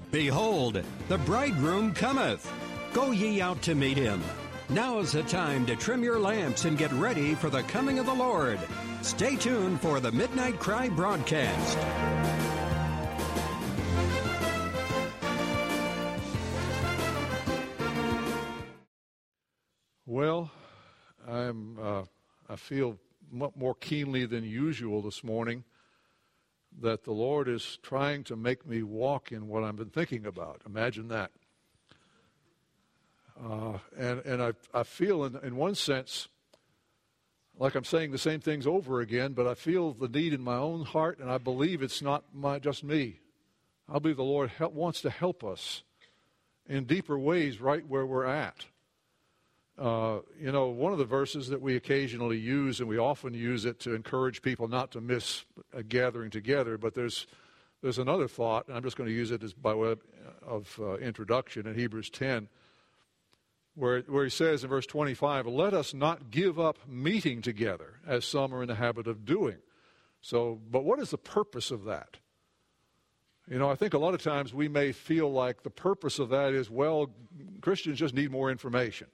Behold, the bridegroom cometh. Go ye out to meet him. Now is the time to trim your lamps and get ready for the coming of the Lord. Stay tuned for the Midnight Cry broadcast. Well, I feel more keenly than usual this morning that the Lord is trying to make me walk in what I've been thinking about. Imagine that. And I feel in one sense like I'm saying the same things over again, but I feel the need in my own heart, and I believe it's not just me. I believe the Lord wants to help us in deeper ways right where we're at. One of the verses that we occasionally use, and we often use it to encourage people not to miss a gathering together, but there's another thought, and I'm just going to use it as by way of introduction in Hebrews 10, where he says in verse 25, "Let us not give up meeting together, as some are in the habit of doing." But what is the purpose of that? I think a lot of times we may feel like the purpose of that is, well, Christians just need more information.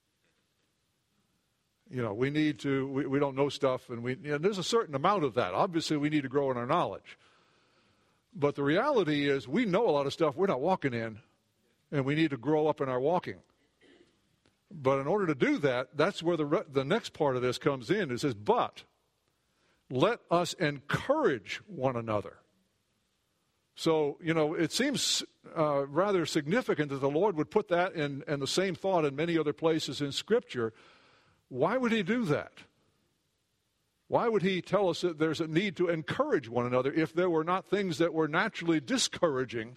We need to, we don't know stuff, and there's a certain amount of that. Obviously, we need to grow in our knowledge. But the reality is we know a lot of stuff we're not walking in, and we need to grow up in our walking. But in order to do that, that's where the next part of this comes in. It says, but let us encourage one another. So, it seems rather significant that the Lord would put that and the same thought in many other places in Scripture. Why would he do that? Why would he tell us that there's a need to encourage one another if there were not things that were naturally discouraging,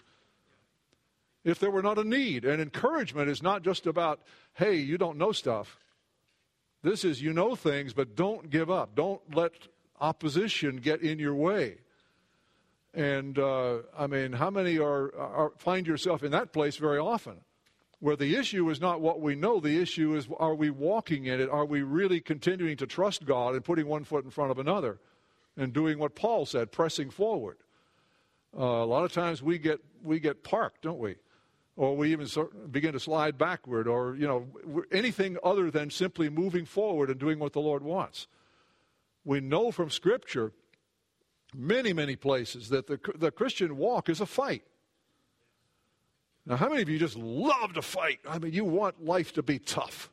if there were not a need? And encouragement is not just about, hey, you don't know stuff. This is, you know things, but don't give up. Don't let opposition get in your way. And, how many find yourself in that place very often? Where the issue is not what we know, the issue is, are we walking in it? Are we really continuing to trust God and putting one foot in front of another and doing what Paul said, pressing forward? A lot of times we get parked, don't we? Or we even begin to slide backward, or anything other than simply moving forward and doing what the Lord wants. We know from Scripture, many, many places, that the Christian walk is a fight. Now, how many of you just love to fight? You want life to be tough.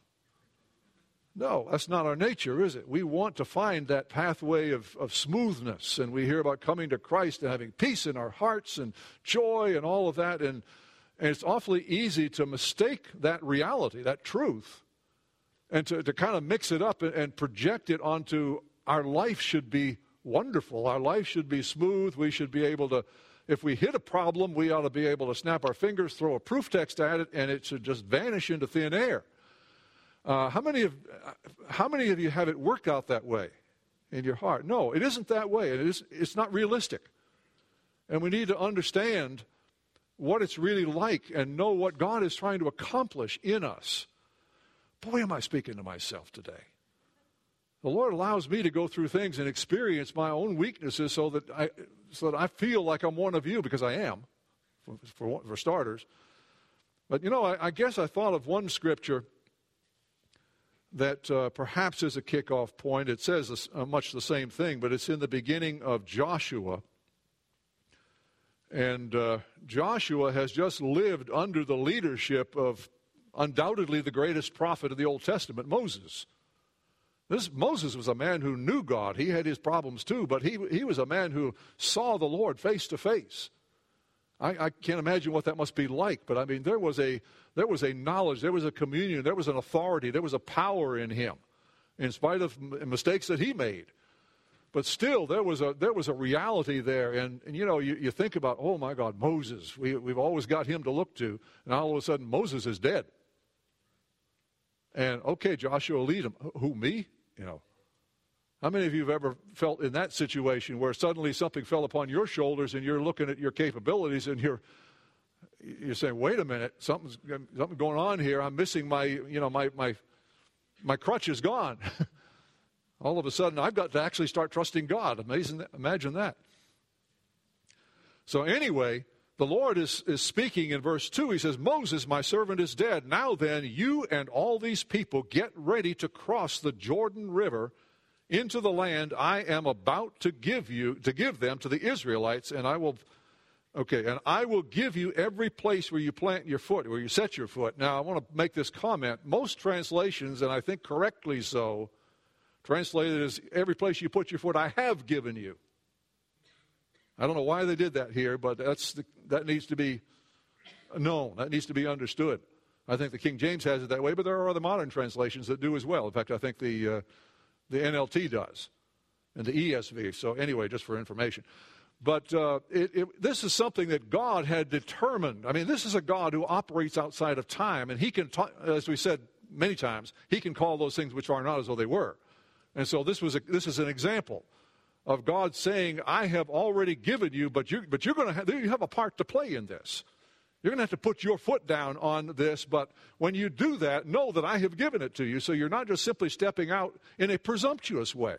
No, that's not our nature, is it? We want to find that pathway of smoothness, and we hear about coming to Christ and having peace in our hearts and joy and all of that, and it's awfully easy to mistake that reality, that truth, and to kind of mix it up and project it onto our life should be wonderful. Our life should be smooth. We should be able to, if we hit a problem, we ought to be able to snap our fingers, throw a proof text at it, and it should just vanish into thin air. How many of you have it worked out that way in your heart? No, it isn't that way. It's not realistic. And we need to understand what it's really like and know what God is trying to accomplish in us. Boy, am I speaking to myself today. The Lord allows me to go through things and experience my own weaknesses so that I feel like I'm one of you, because I am, for starters. But, I guess I thought of one scripture that perhaps is a kickoff point. It says much the same thing, but it's in the beginning of Joshua. And Joshua has just lived under the leadership of undoubtedly the greatest prophet of the Old Testament, Moses. Moses was a man who knew God. He had his problems too, but he was a man who saw the Lord face to face. I can't imagine what that must be like, but there was a knowledge, there was a communion, there was an authority, there was a power in him, in spite of mistakes that he made. But still, there was a reality there, and you think about, oh my God, Moses. We've always got him to look to, and all of a sudden Moses is dead. And okay, Joshua, lead him. Who, me? How many of you have ever felt in that situation where suddenly something fell upon your shoulders and you're looking at your capabilities and you're saying, wait a minute, something's going on here. I'm missing my crutch is gone. All of a sudden, I've got to actually start trusting God. Imagine that. So anyway, the Lord is speaking in verse 2. He says, Moses, my servant, is dead. Now then, you and all these people get ready to cross the Jordan River into the land I am about to give them to the Israelites, and I will give you every place where you plant your foot, where you set your foot. Now, I want to make this comment. Most translations, and I think correctly so, translated as every place you put your foot, I have given you. I don't know why they did that here, but that needs to be known. That needs to be understood. I think the King James has it that way, but there are other modern translations that do as well. In fact, I think the NLT does, and the ESV. So anyway, just for information. But this is something that God had determined. I mean, this is a God who operates outside of time, and he can, as we said many times, he can call those things which are not as though they were. And so this is an example of God saying, I have already given you, but you're going to you have a part to play in this. You're going to have to put your foot down on this, but when you do that, know that I have given it to you, so you're not just simply stepping out in a presumptuous way.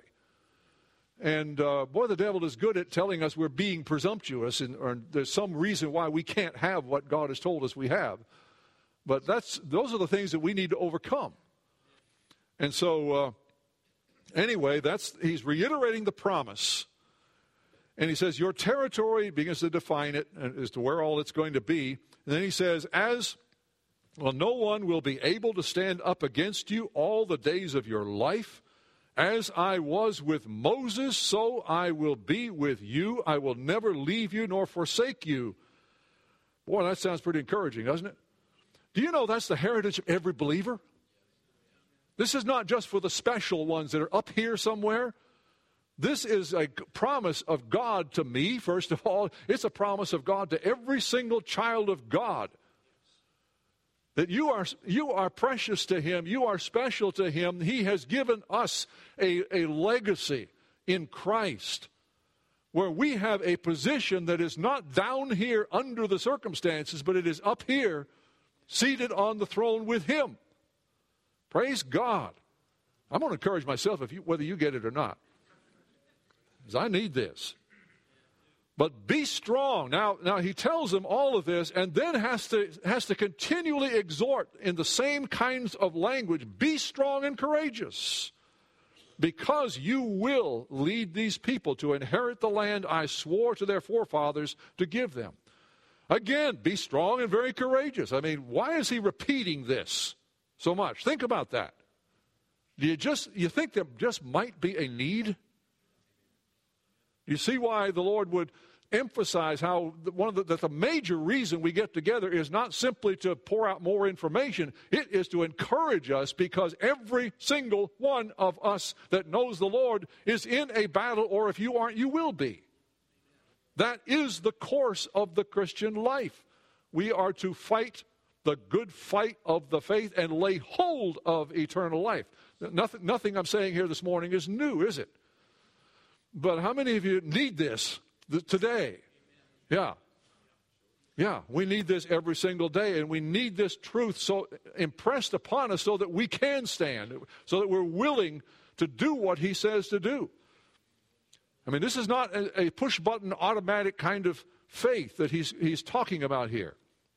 And boy, the devil is good at telling us we're being presumptuous, or there's some reason why we can't have what God has told us we have. But those are the things that we need to overcome. And so anyway, he's reiterating the promise. And he says, your territory begins to define it as to where all it's going to be. And then he says, no one will be able to stand up against you all the days of your life. As I was with Moses, so I will be with you. I will never leave you nor forsake you. Boy, that sounds pretty encouraging, doesn't it? Do you know that's the heritage of every believer? This is not just for the special ones that are up here somewhere. This is a promise of God to me, first of all. It's a promise of God to every single child of God. That you are precious to him. You are special to him. He has given us a legacy in Christ where we have a position that is not down here under the circumstances, but it is up here seated on the throne with him. Praise God. I'm going to encourage myself whether you get it or not, because I need this. But be strong. Now he tells them all of this, and then has to continually exhort in the same kinds of language. Be strong and courageous, because you will lead these people to inherit the land I swore to their forefathers to give them. Again, be strong and very courageous. I mean, why is he repeating this so much? Think about that. You think there just might be a need? You see why the Lord would emphasize how the major reason we get together is not simply to pour out more information. It is to encourage us, because every single one of us that knows the Lord is in a battle, or if you aren't, you will be. That is the course of the Christian life. We are to fight the good fight of the faith and lay hold of eternal life. Nothing I'm saying here this morning is new, is it? But how many of you need this today? Yeah, we need this every single day, and we need this truth so impressed upon us so that we can stand, so that we're willing to do what he says to do. I mean, this is not a push-button automatic kind of faith that he's talking about here.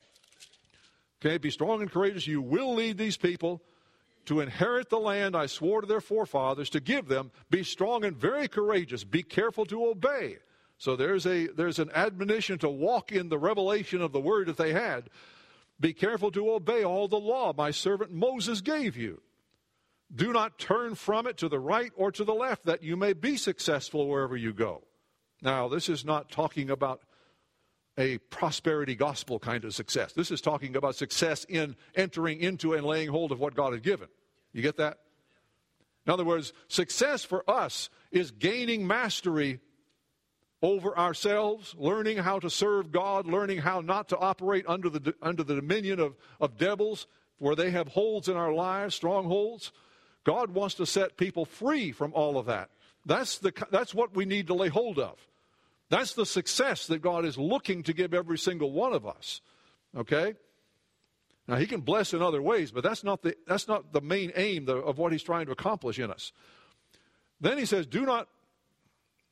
Okay, be strong and courageous. You will lead these people to inherit the land I swore to their forefathers to give them. Be strong and very courageous. Be careful to obey. So there's an admonition to walk in the revelation of the word that they had. Be careful to obey all the law my servant Moses gave you. Do not turn from it to the right or to the left, that you may be successful wherever you go. Now, this is not talking about a prosperity gospel kind of success. This is talking about success in entering into and laying hold of what God had given. You get that? In other words, success for us is gaining mastery over ourselves, learning how to serve God, learning how not to operate under the dominion of devils where they have holds in our lives, strongholds. God wants to set people free from all of that. That's what we need to lay hold of. That's the success that God is looking to give every single one of us. Okay? Now, he can bless in other ways, but that's not the main aim of what he's trying to accomplish in us. Then he says, do not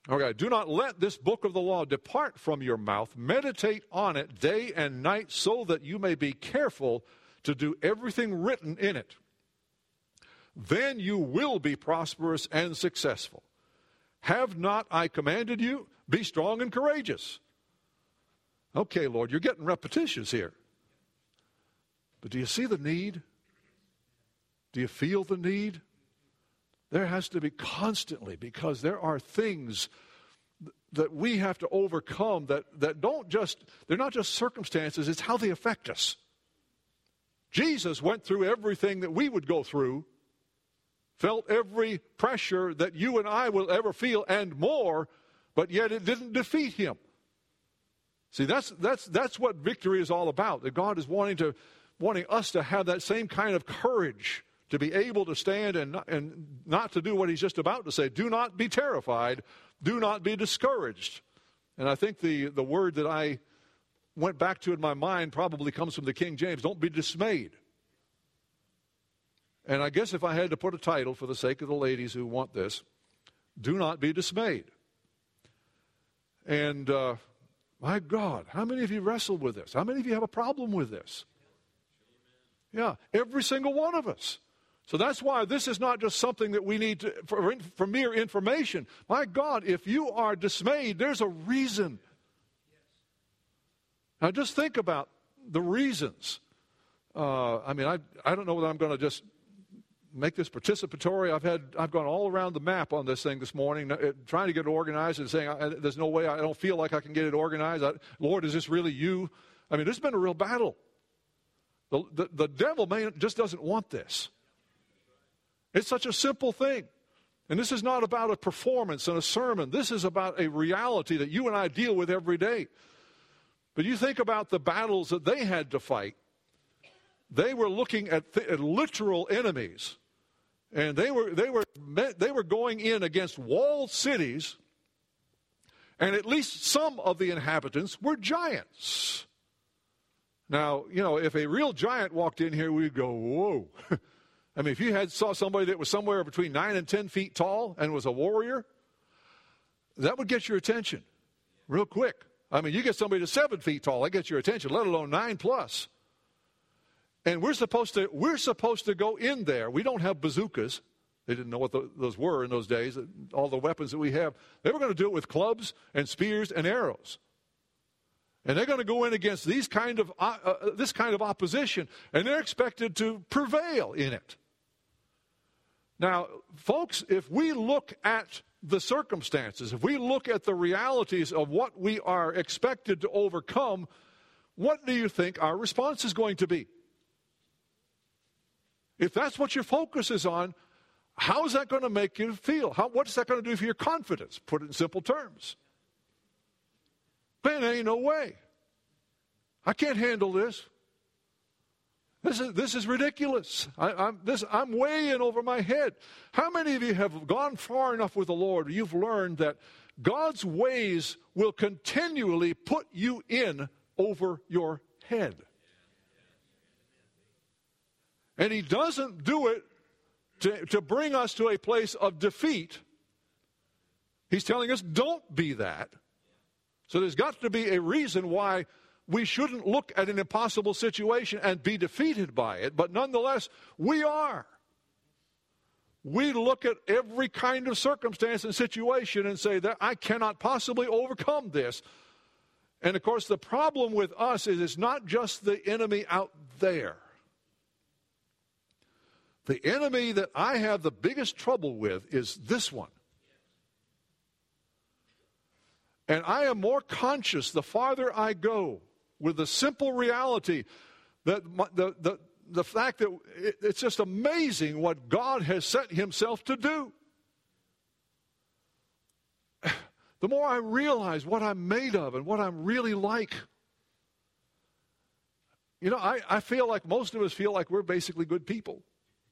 Okay, do not let this book of the law depart from your mouth. Meditate on it day and night so that you may be careful to do everything written in it. Then you will be prosperous and successful. Have not I commanded you? Be strong and courageous. Okay, Lord, you're getting repetitious here. But do you see the need? Do you feel the need? There has to be constantly, because there are things that we have to overcome that don't just, they're not just circumstances, it's how they affect us. Jesus went through everything that we would go through, felt every pressure that you and I will ever feel and more, but yet it didn't defeat him. See, that's what victory is all about. That God is wanting us to have that same kind of courage to be able to stand and not to do what he's just about to say. Do not be terrified. Do not be discouraged. And I think the word that I went back to in my mind probably comes from the King James. Don't be dismayed. And I guess if I had to put a title for the sake of the ladies who want this, do not be dismayed. And my God, how many of you wrestled with this? How many of you have a problem with this? Yeah, every single one of us. So that's why this is not just something that we need for mere information. My God, if you are dismayed, there's a reason. Now just think about the reasons. I don't know whether I'm going to just make this participatory. I've gone all around the map on this thing this morning, trying to get it organized and saying, there's no way, I don't feel like I can get it organized. Lord, is this really you? I mean, this has been a real battle. The devil just doesn't want this. It's such a simple thing. And this is not about a performance and a sermon. This is about a reality that you and I deal with every day. But you think about the battles that they had to fight. They were looking at literal enemies. And they were going in against walled cities. And at least some of the inhabitants were giants. Now, if a real giant walked in here, we'd go, whoa. I mean, if you saw somebody that was somewhere between 9 and 10 feet tall and was a warrior, that would get your attention real quick. I mean, you get somebody that's 7 feet tall, that gets your attention, let alone 9 plus. And we're supposed to go in there. We don't have bazookas. They didn't know what those were in those days, all the weapons that we have. They were going to do it with clubs and spears and arrows. And they're going to go in against this kind of opposition, and they're expected to prevail in it. Now, folks, if we look at the circumstances, if we look at the realities of what we are expected to overcome, what do you think our response is going to be? If that's what your focus is on, how is that going to make you feel? What's that going to do for your confidence? Put it in simple terms. Man, there ain't no way. I can't handle this. This is ridiculous. I'm way in over my head. How many of you have gone far enough with the Lord where you've learned that God's ways will continually put you in over your head? And he doesn't do it to bring us to a place of defeat. He's telling us, don't be that. So there's got to be a reason why we shouldn't look at an impossible situation and be defeated by it, but nonetheless, we are. We look at every kind of circumstance and situation and say that I cannot possibly overcome this. And of course, the problem with us is it's not just the enemy out there. The enemy that I have the biggest trouble with is this one. And I am more conscious the farther I go with the simple reality that the fact that it's just amazing what God has set himself to do. The more I realize what I'm made of and what I'm really like. I feel like most of us feel like we're basically good people.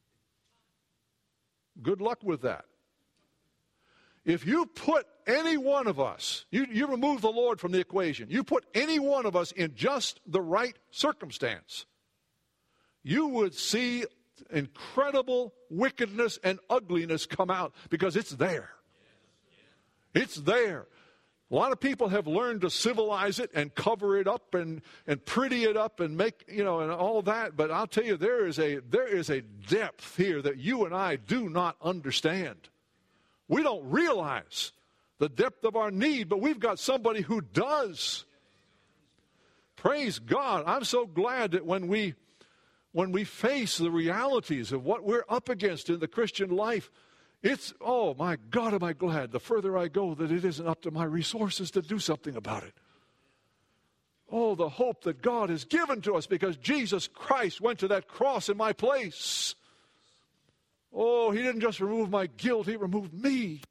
Good luck with that. If you put any one of us, you remove the Lord from the equation, you put any one of us in just the right circumstance, you would see incredible wickedness and ugliness come out because it's there. It's there. A lot of people have learned to civilize it and cover it up and pretty it up and make, and all that. But I'll tell you, there is a depth here that you and I do not understand. We don't realize the depth of our need, but we've got somebody who does. Praise God. I'm so glad that when we face the realities of what we're up against in the Christian life, it's, oh my God, am I glad the further I go that it isn't up to my resources to do something about it. Oh, the hope that God has given to us because Jesus Christ went to that cross in my place. Oh, he didn't just remove my guilt, he removed me.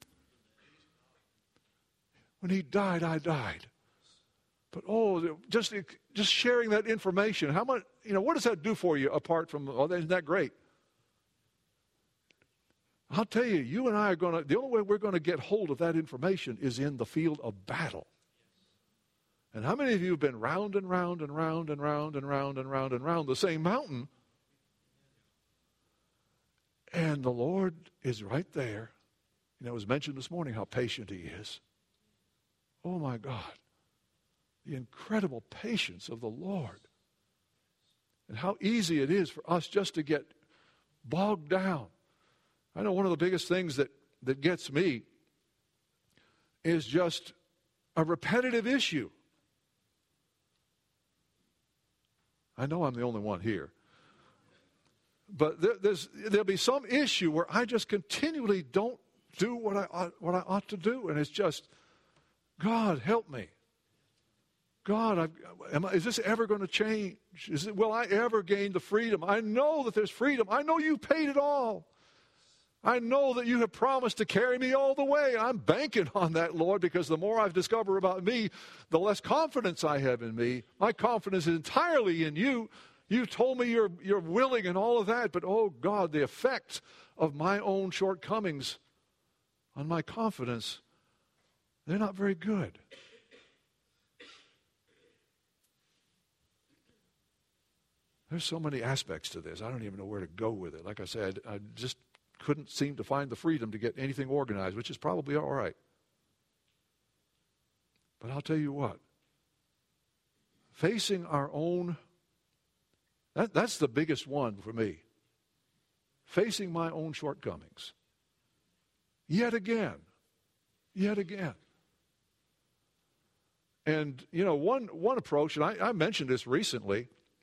When he died, I died. But just sharing that information, how much, what does that do for you apart from, isn't that great? I'll tell you, you and I the only way we're going to get hold of that information is in the field of battle. And how many of you have been round and round and round and round and round and round and round the same mountain? And the Lord is right there. It was mentioned this morning how patient he is. Oh my God. The incredible patience of the Lord. And how easy it is for us just to get bogged down. I know one of the biggest things that gets me is just a repetitive issue. I know I'm the only one here. But there'll be some issue where I just continually don't do what I ought to do. And it's just, God, help me. God, is this ever going to change? Will I ever gain the freedom? I know that there's freedom. I know you paid it all. I know that you have promised to carry me all the way. I'm banking on that, Lord, because the more I've discovered about me, the less confidence I have in me. My confidence is entirely in you. You told me you're willing and all of that, but oh God, the effect of my own shortcomings on my confidence, they're not very good. There's so many aspects to this. I don't even know where to go with it. Like I said, I just couldn't seem to find the freedom to get anything organized, which is probably all right. But I'll tell you what, facing our own, that's the biggest one for me. Facing my own shortcomings. Yet again. And, one approach, and I mentioned this recently,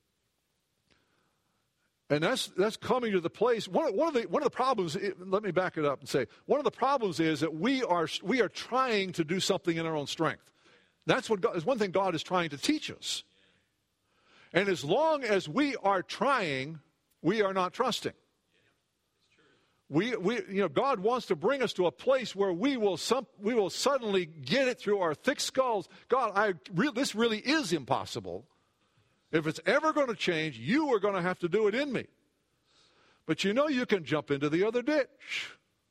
and that's coming to the place. One of the problems. Let me back it up and say one of the problems is that we are trying to do something in our own strength. That's one thing God is trying to teach us. And as long as we are trying, we are not trusting. God wants to bring us to a place where we will suddenly get it through our thick skulls. God, this really is impossible. If it's ever going to change, you are going to have to do it in me. But you can jump into the other ditch.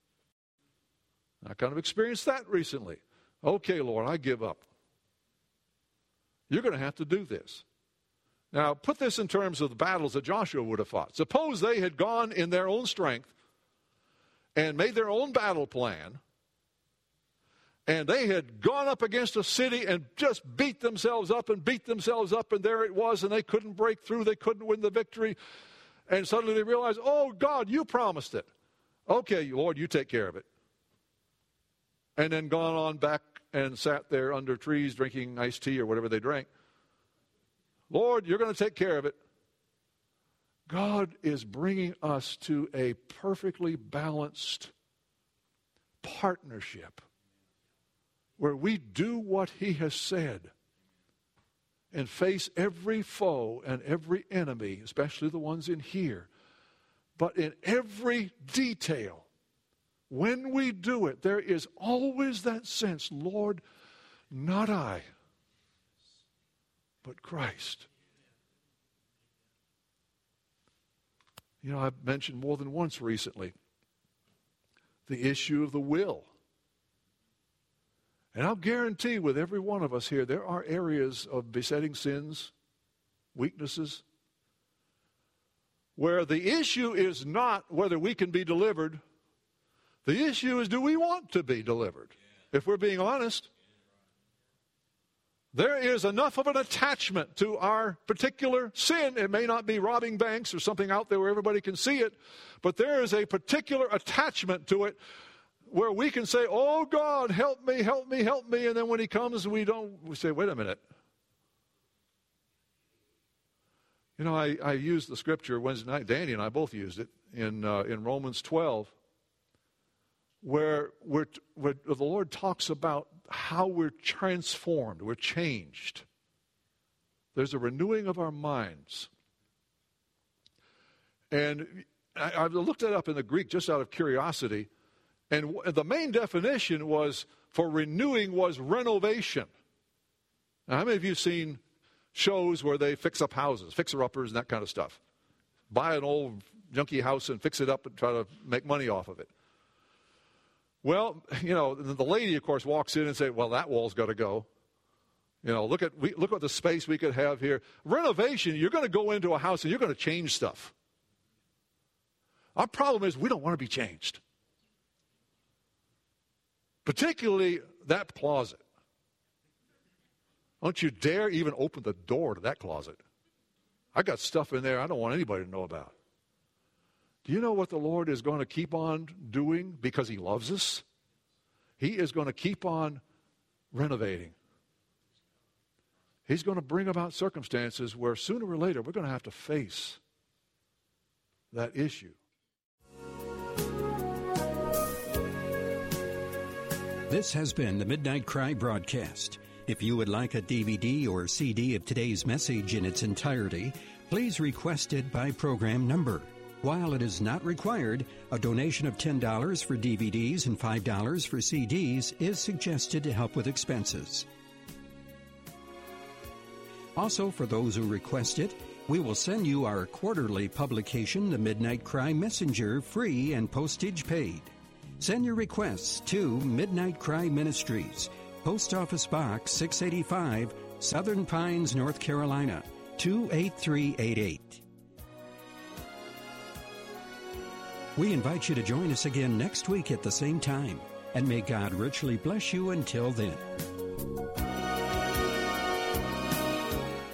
I kind of experienced that recently. Okay, Lord, I give up. You're going to have to do this. Now, put this in terms of the battles that Joshua would have fought. Suppose they had gone in their own strength and made their own battle plan, and they had gone up against a city and just beat themselves up, and there it was, and they couldn't break through, they couldn't win the victory, and suddenly they realized, oh, God, you promised it. Okay, Lord, you take care of it. And then gone on back and sat there under trees drinking iced tea or whatever they drank. Lord, you're going to take care of it. God is bringing us to a perfectly balanced partnership where we do what he has said and face every foe and every enemy, especially the ones in here. But in every detail, when we do it, there is always that sense, Lord, not I, but Christ. I've mentioned more than once recently the issue of the will. And I'll guarantee with every one of us here, there are areas of besetting sins, weaknesses, where the issue is not whether we can be delivered. The issue is, do we want to be delivered? if we're being honest. There is enough of an attachment to our particular sin. It may not be robbing banks or something out there where everybody can see it, but there is a particular attachment to it where we can say, oh, God, help me, help me, help me. And then when he comes, we say, wait a minute. You know, I used the scripture Wednesday night. Danny and I both used it in Romans 12, where the Lord talks about how we're transformed, we're changed. There's a renewing of our minds. And I looked that up in the Greek just out of curiosity, and the main definition for renewing was renovation. Now, how many of you have seen shows where they fix up houses, fixer-uppers and that kind of stuff? Buy an old junky house and fix it up and try to make money off of it. Well, you know, the lady, of course, walks in and says, well, that wall's got to go. You know, look at the space we could have here. Renovation, you're going to go into a house and you're going to change stuff. Our problem is we don't want to be changed. Particularly that closet. Don't you dare even open the door to that closet. I got stuff in there I don't want anybody to know about. Do you know what the Lord is going to keep on doing because he loves us? He is going to keep on renovating. He's going to bring about circumstances where sooner or later we're going to have to face that issue. This has been the Midnight Cry broadcast. If you would like a DVD or CD of today's message in its entirety, please request it by program number. While it is not required, a donation of $10 for DVDs and $5 for CDs is suggested to help with expenses. Also, for those who request it, we will send you our quarterly publication, The Midnight Cry Messenger, free and postage paid. Send your requests to Midnight Cry Ministries, Post Office Box 685, Southern Pines, North Carolina, 28388. We invite you to join us again next week at the same time, and may God richly bless you until then.